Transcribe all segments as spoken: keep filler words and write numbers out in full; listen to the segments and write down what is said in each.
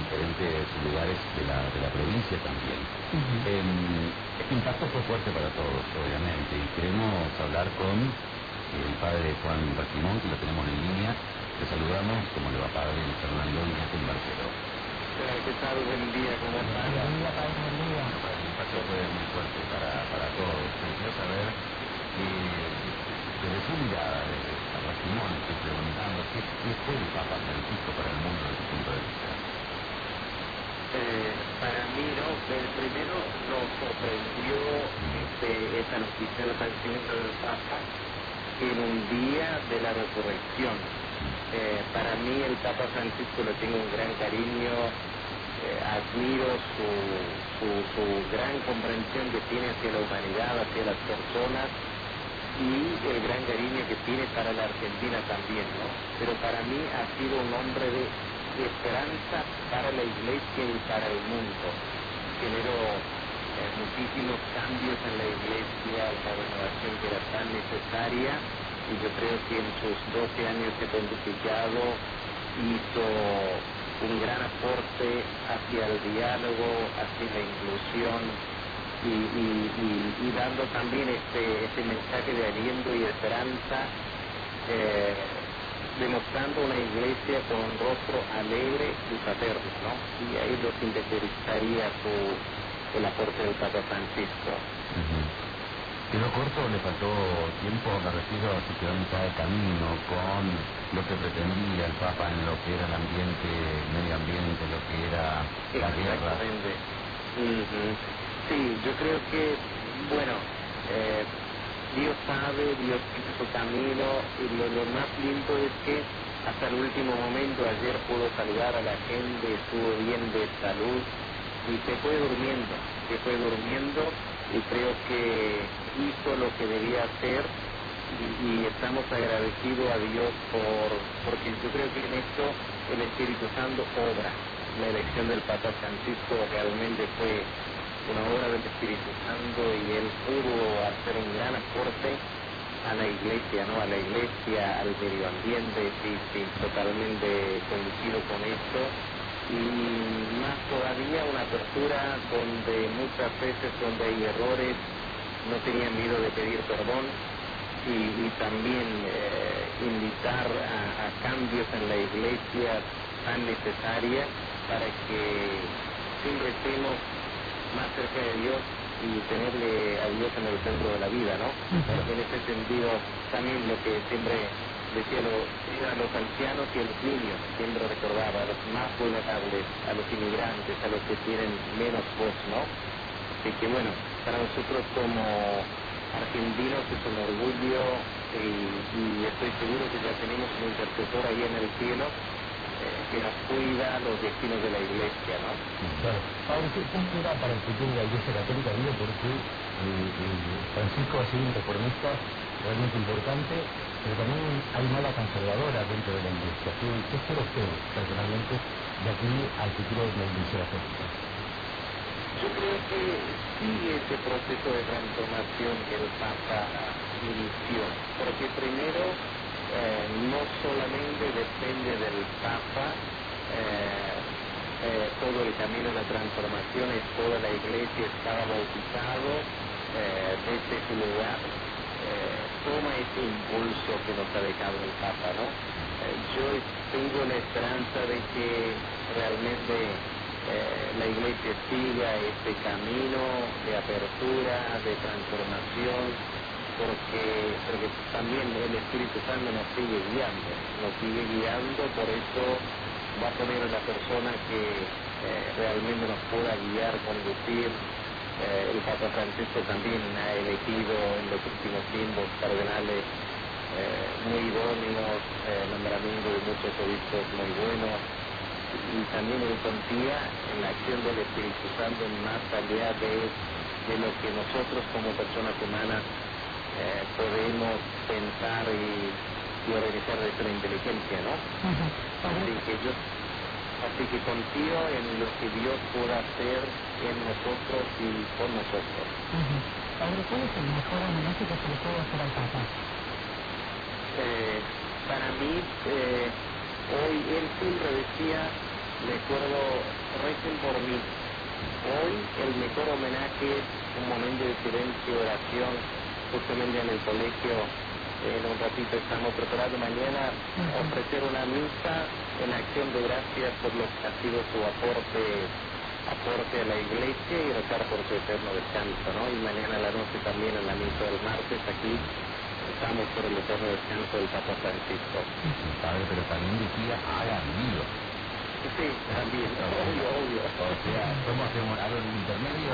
diferentes lugares de la, de la provincia también. Uh-huh. Eh, este impacto fue fuerte para todos, obviamente, y queremos hablar con el padre Juan Raquimón, que lo tenemos en línea. Le saludamos, como le va padre Fernando Iñaki Marcelo. ¿Qué tal? Buen día, ¿cómo están? Buen día, padre, buen día. El impacto fue muy fuerte para, para todos. Quiero saber, eh, desde su mirada, desde San Raquimón, estoy preguntando, ¿qué, ¿qué fue el Papa Francisco para el mundo desde su punto de vista? Eh, para mí, ¿no? El primero nos sorprendió este, esta noticia del fallecimiento del Papa en un día de la resurrección. Eh, para mí el Papa Francisco le tengo un gran cariño, eh, admiro su, su, su gran comprensión que tiene hacia la humanidad, hacia las personas, y el gran cariño que tiene para la Argentina también, ¿no? Pero para mí ha sido un hombre de esperanza para la Iglesia y para el mundo. Generó eh, muchísimos cambios en la Iglesia, la renovación que era tan necesaria, y yo creo que en sus doce años de pontificado hizo un gran aporte hacia el diálogo, hacia la inclusión, y, y, y, y dando también este, este mensaje de aliento y esperanza, eh, demostrando una iglesia con un rostro alegre y fraterno, ¿no? Y ahí lo sintetizaría su, el aporte del Papa Francisco. Uh-huh. ¿Quedó corto o le faltó tiempo? Me refiero a si quedó a mitad de camino con lo que pretendía el Papa en lo que era el ambiente, el medio ambiente, lo que era la guerra. Exactamente. Uh-huh. Sí, yo creo que, bueno, eh, Dios sabe, Dios tiene su camino, y lo, lo más lindo es que hasta el último momento, ayer pudo saludar a la gente, estuvo bien de salud y se fue durmiendo, se fue durmiendo y creo que hizo lo que debía hacer, y, y estamos agradecidos a Dios por, porque yo creo que en esto el Espíritu Santo obra. La elección del Papa Francisco realmente fue una obra del Espíritu Santo y él pudo hacer un gran aporte a la iglesia, ¿no? A la iglesia, al medio ambiente, sí, sí, totalmente coincido con esto. Y más todavía una apertura donde muchas veces donde hay errores no tenían miedo de pedir perdón, y, y también eh, invitar a, a cambios en la iglesia tan necesarias para que siempre estemos más cerca de Dios y tenerle a Dios en el centro de la vida, ¿no? Uh-huh. En ese sentido, también lo que siempre decía lo, a los ancianos y a los niños, siempre recordaba a los más vulnerables, a los inmigrantes, a los que tienen menos voz, ¿no? Así que bueno, para nosotros como argentinos es un orgullo, y, y estoy seguro que ya tenemos un intercesor ahí en el cielo que nos cuida los destinos de la iglesia, ¿no? Claro. Ahora, ¿qué será para el futuro de la Iglesia Católica? Digo, porque eh, eh, Francisco ha sido un reformista realmente importante, pero también hay mala conservadora dentro de la Iglesia. ¿Qué, qué espera usted, personalmente, de aquí al futuro de la Iglesia Católica? Yo creo que sigue ese proceso de transformación que el Papa inició, porque primero eh, no solamente depende del Papa eh, eh, todo el camino de la transformación, es toda la iglesia estaba bautizado eh, desde su lugar, eh, toma ese impulso que nos ha dejado el Papa, ¿no? Eh, yo tengo la esperanza de que realmente Eh, la iglesia siga este camino de apertura, de transformación, porque, porque también el Espíritu Santo nos sigue guiando, nos sigue guiando, por eso va a poner a la persona que eh, realmente nos pueda guiar, conducir. Eh, el Papa Francisco también ha elegido en los últimos tiempos cardenales eh, muy idóneos, eh, nombramiento de muchos obispos muy buenos, y también él confía en la acción del Espíritu Santo más allá de, de lo que nosotros como personas humanas eh, podemos pensar y, y organizar desde la inteligencia, ¿no? Uh-huh. Así que yo así que confío en lo que Dios pueda hacer en nosotros y con nosotros. Uh-huh. Padre, ¿cuál es el mejor homenaje que se le puede hacer al Papa? Eh, para mí, eh, hoy él siempre decía me acuerdo, recen por mí. Hoy el mejor homenaje es un momento de silencio, de oración, justamente en el colegio. En un ratito estamos preparados mañana a ofrecer una misa en acción de gracias por lo que ha sido su aporte aporte a la iglesia y rezar por su eterno descanso, ¿no? Y mañana a la noche también en la misa del martes aquí estamos por el eterno descanso del Papa Francisco. Padre, pero también decía, hagan lío. Sí, también, obvio, obvio. O sea, ¿cómo hacemos algo en el intermedio?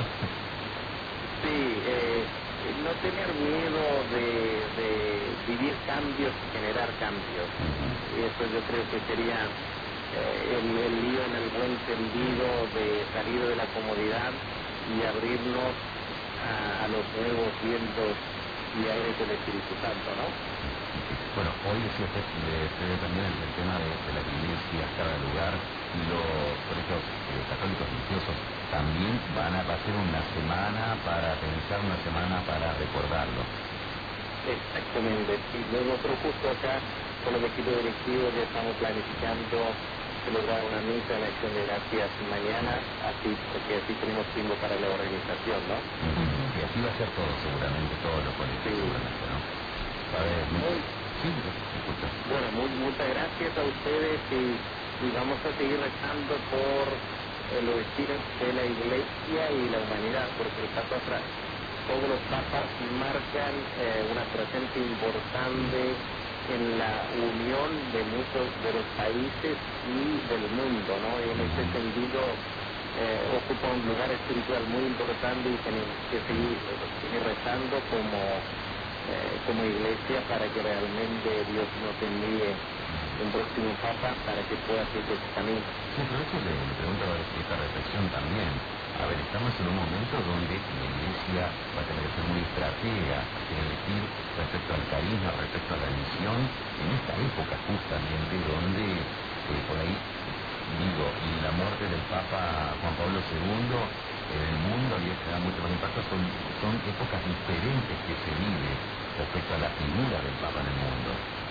Sí, eh, no tener miedo de, de vivir cambios y generar cambios. Y eso yo creo que sería eh, el, el lío en el buen sentido de salir de la comodidad y abrirnos a, a los nuevos vientos y aires del Espíritu Santo, ¿no? Bueno, hoy decía usted, usted también el tema de, de las iglesias, cada lugar, y los colegios eh, católicos religiosos también van a, va a ser una semana para pensar, una semana para recordarlo. Exactamente, y nosotros justo acá con el equipo directivo ya estamos planificando celebrar una misa en acción de gracias mañana, así, porque así tenemos tiempo para la organización, ¿no? Uh-huh. Y así va a ser todo, seguramente, todos los colegios, sí. Seguramente, ¿no? A ver, muy... Sí, disculpa. Bueno, muy, muchas gracias a ustedes y, y vamos a seguir rezando por eh, los destinos de la Iglesia y la humanidad, porque el Papa Fra- todos los papas marcan eh, una presencia importante en la unión de muchos de los países y del mundo, ¿no? Y en ese sentido eh, ocupa un lugar espiritual muy importante y tenemos que seguir, seguir rezando como Eh, como iglesia para que realmente Dios nos envíe un próximo Papa para que pueda seguir ese camino. Sí, pero eso le, le pregunto esta reflexión también. A ver, estamos en un momento donde la iglesia va a tener que ser muy estratega, que elegir respecto al carisma, respecto a la misión, en esta época justamente donde eh, por ahí, digo, la muerte del Papa Juan Pablo segundo en el mundo, y esto da mucho más impacto, son, son épocas diferentes que se vive respecto a la figura del Papa en el mundo.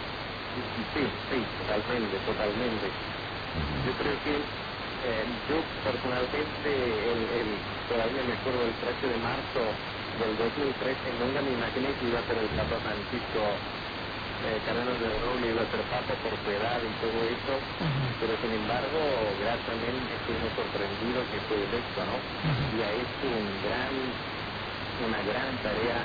Sí, sí, totalmente, totalmente. Uh-huh. Yo creo que eh, yo personalmente, el, el, todavía me acuerdo del trece de marzo del dos mil trece, nunca me imaginé que iba a ser el Papa Francisco eh, Cardenal de Roble, iba a ser Papa por su edad y todo eso, uh-huh. Pero sin embargo, gratamente estuvimos sorprendidos que fue electo, ¿no? Uh-huh. Y ha hecho un gran, una gran tarea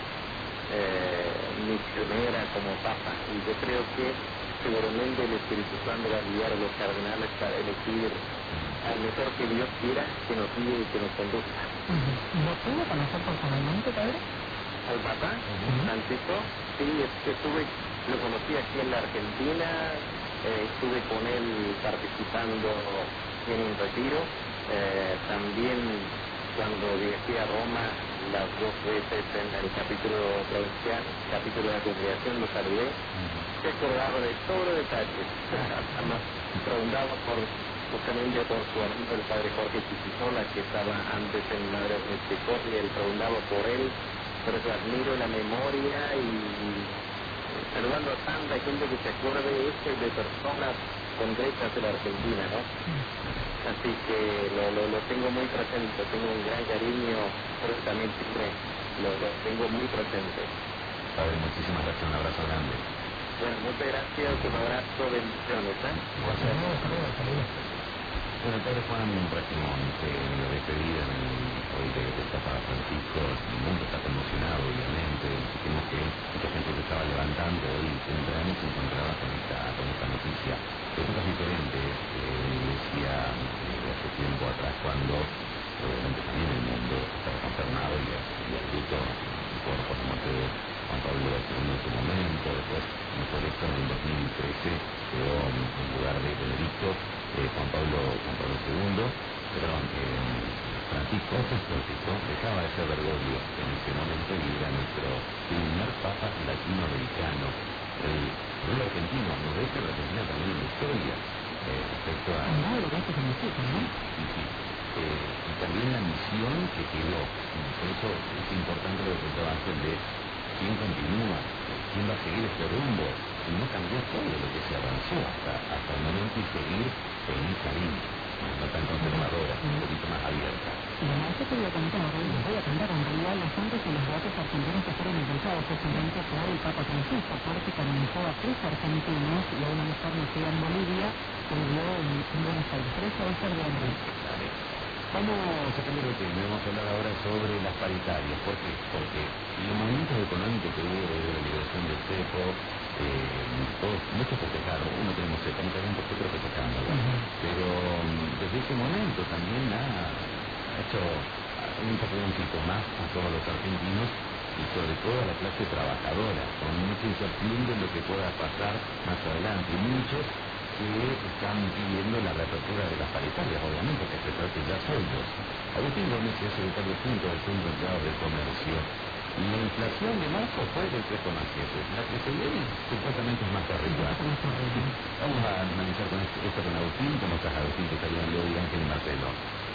eh, misionera como Papa, y yo creo que seguramente el Espíritu Santo va a guiar a los cardenales para elegir al mejor que Dios quiera que nos guíe y que nos conduzca. Uh-huh. ¿Lo pudo conocer personalmente, padre? ¿Al Papa? Uh-huh. Francisco, sí, es que estuve, lo conocí aquí en la Argentina, eh, estuve con él participando en un retiro, eh, también cuando viajé a Roma las dos veces en el capítulo provincial, capítulo de la congregación, lo saludé, se acordaba de todos los detalles, además preguntaba por, justamente por su amigo el padre Jorge Chichizola, que estaba antes en Madre Misericordia, y él preguntaba por él, por eso admiro la memoria y, y saludando a tanta gente que se acuerde de esto y de personas concretas de la Argentina, ¿no? Así que lo, lo, lo tengo muy presente, tengo un gran cariño, pero también siempre lo, lo tengo muy presente. Padre, muchísimas gracias, un abrazo grande. Bueno, muchas gracias, un abrazo, bendiciones, ¿eh? Gracias. Bueno, el Padre Juan Racimón se lo despedida hoy de, de Papa Francisco. El mundo está conmocionado, obviamente. Dijimos que mucha gente se estaba levantando hoy temprano y se encontraba con esta, con esta noticia. Épocas diferentes, eh, la iglesia eh, de hace tiempo atrás, cuando obviamente también el mundo estaba consternado y, y el luto por, por la muerte de Juan Pablo segundo en su momento. Después no fue electo en el dos mil trece, quedó en lugar de Benedicto. Eh, Juan Pablo Juan Pablo segundo, perdón, eh, Francisco, Francisco dejaba de ser Bergoglio en ese momento y era nuestro primer Papa latinoamericano. El pueblo argentino nos deja la Argentina también en la historia eh, respecto a... No, lo que esto significa, ¿no? Sí, sí. Eh, y también la misión que quedó. Por eso es importante lo que contaba antes de quién continúa, quién va a seguir este rumbo, y no cambiar todo lo que se avanzó hasta, hasta el momento y seguir en esa línea. no tan conservadora, un poquito más abierta. Bueno, eso te voy a contar, ¿eh? Les voy a contar, en realidad los santos y los beatos argentinos que fueron impulsados justamente por el Papa Francisco, porque canonizó a tres argentinos y a una mujer nacida en Bolivia que vivió en, en Buenos Aires. Pero eso va a ser de Andrés. Vamos a cambiar de tema, vamos a hablar ahora sobre las paritarias. ¿Por qué? Porque los movimientos económicos que hubo desde la liberación del cepo, eh, todos, muchos festejaron, uno tenemos cepo, mucha gente fue festejando, ¿verdad? Uh-huh. Pero um, desde ese momento también ha, ha hecho un sacrificio más a todos los argentinos y sobre todo a la clase trabajadora, con mucha incertidumbre en lo que pueda pasar más adelante. Y muchos que están pidiendo la reapertura de las paritarias, obviamente, que se trate ya sueldos. Agustín Gómez es secretario junto del Centro Empleado de Comercio. Y la inflación de marzo fue del tres coma siete. La que se viene supuestamente es más arriba. Vamos a analizar con esto, esto con Agustín. ¿Cómo estás, Agustín? Te saludan Leo, Ángel y Marcelo.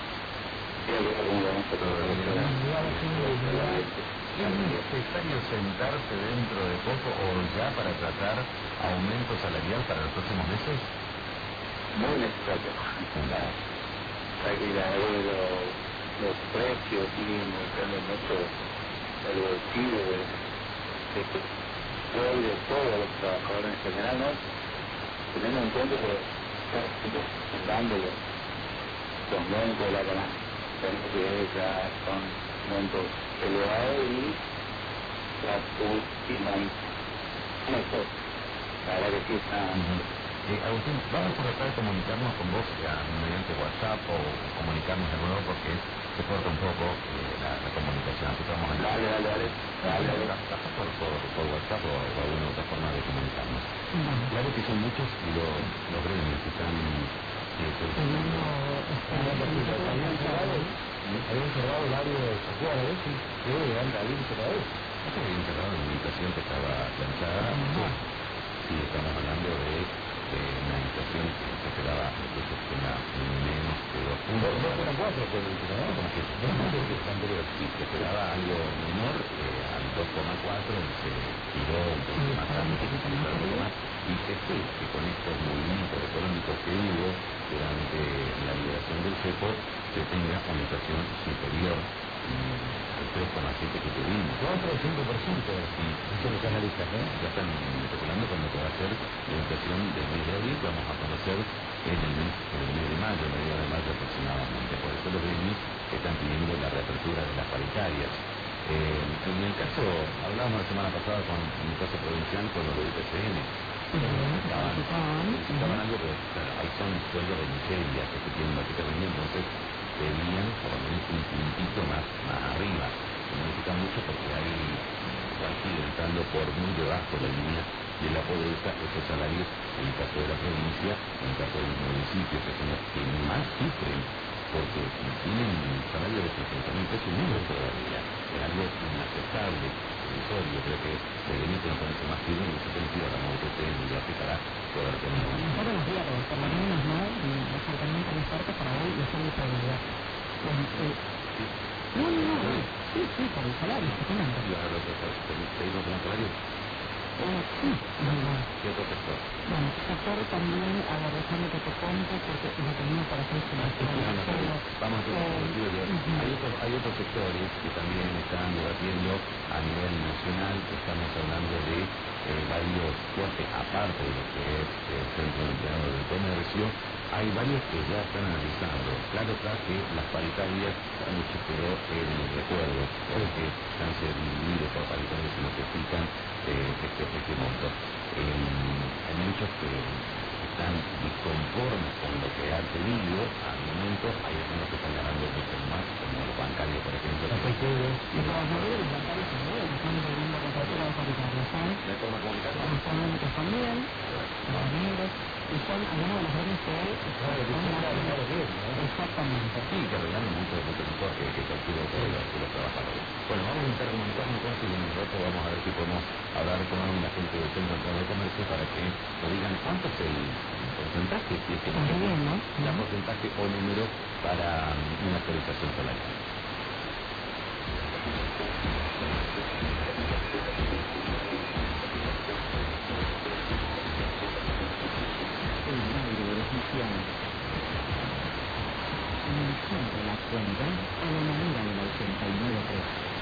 ¿Es necesario sentarse dentro de poco o ya para tratar aumento salarial para los próximos meses? Muy necesario. Aquí la los, los precios siguen buscando mucho el bolsillo de, de, de, de todos los trabajadores en general, ¿no? Teniendo en cuenta que están dando los, los montos de la canasta, que ya son montos elevados y la última mejor. La verdad que sí está... Eh, Agustín, vamos a tratar de comunicarnos con vos ya mediante WhatsApp o comunicarnos de nuevo porque se corta un poco eh, la, la comunicación. Así que vamos a... Dale, dale, dale. Dale, dale. Pasa por, por, por WhatsApp o, o alguna otra forma de comunicarnos. Uh-huh. Claro que son muchos los, los gremios que están... Eh, solicitando... Habían cerrado el área de Santiago, y creo que han abierto otra vez. Esto había cerrado una inflación que estaba planchada. Sí, estamos hablando de, de una inflación que se esperaba que se tenga menos de dos puntos. dos coma cuatro fue el último, ¿no? Como que sí, se esperaba algo menor eh, al dos coma cuatro y se tiró un poquito más tarde, que se tiró algo más. Y se espera que con estos movimientos económicos que hubo durante la liberación del cepo se tenga una inflación superior al tres coma siete que tuvimos. cuatro o cinco por ciento, sí, eso los analistas, ¿no? Ya están especulando con lo que va a ser la inflación del mes de abril, que vamos a conocer en el mes, en el mes de mayo, en el mes de mayo aproximadamente. Por eso los gremios están pidiendo la reapertura de las paritarias. Eh, en el caso, hablábamos la semana pasada con en el caso provincial con lo del I P C N. Necesitaban, necesitaban algo, pero claro, ahí son sueldos de miseria que se tienen básicamente, entonces pedían por lo menos un puntito más, más arriba. Se necesita mucho porque hay, igual sigue entrando por muy debajo de la línea de la pobreza esos salarios, en el caso de la provincia, en el caso de los municipios, que son los que más sufren, porque tienen un salario de trescientos mil pesos y menos todavía. Es algo inaceptable. Yo creo que debería tener ponerse más firme en ese sentido, la modo que ustedes ya para poder tener un... Para los diálogos, por lo menos, ¿no? El acercamiento más fuerte para hoy y hacer esa realidad. No, no, no, sí, sí, por el salario, justamente. ¿Y ahora los seguimos con el salario? Eh, sí, bueno. ¿Qué otro sector? Bueno, sector también, a la razón de que te cuento, porque lo tenía para hacer su Vamos a hacer hay, otros, hay otros sectores que también están debatiendo a nivel nacional, que estamos hablando de eh, varios cortes, aparte de lo que es el Centro Empleado del Comercio, hay varios que ya están analizando. Claro está que las paritarias mucho quedó en el recuerdo, porque están divididos por paritarias y lo que explican eh, este, este monto. Eh, hay muchos que están disconformes con lo que han tenido al momento, hay algunos que están ganando mucho más, como los bancarios, por ejemplo. Los bancarios también están viviendo con facturas paritarias, ¿sabes? ¿De forma comunitaria? Los económicos también, los negros, y son algunos de los bienes que exactamente. Sí, que arreglan mucho, mucho mejor que, que cualquier otro de los, de los trabajadores. Bueno, vamos a intentar comunicarnos con ellos y en un rato vamos a ver si podemos hablar con la gente del Centro de Comercio para que nos digan cuánto es el porcentaje, si es que bien, ¿no? la porcentaje o número para um, una actualización salarial. siempre la cuenta a la manera del ochenta y nueve tres.